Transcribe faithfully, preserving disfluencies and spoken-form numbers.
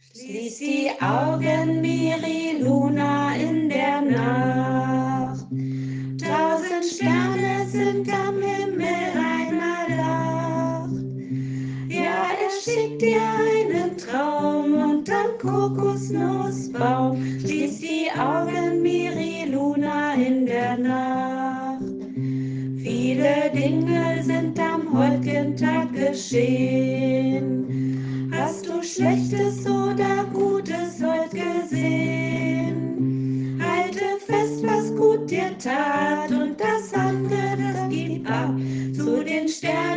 Schließ die Augen, Miri Luna, in der Nacht. Tausend Sterne sind am Himmel einer Lacht. Ja, er schickt dir einen Traum unterm Kokosnussbaum. Schließ die Augen, Miri Luna, in der Nacht. Viele Dinge sind am heutigen Tag geschehen. Hast du Schlechtes oder Gutes heute gesehen? Halte fest, was gut dir tat, und das andere, das gib ab zu den Sternen.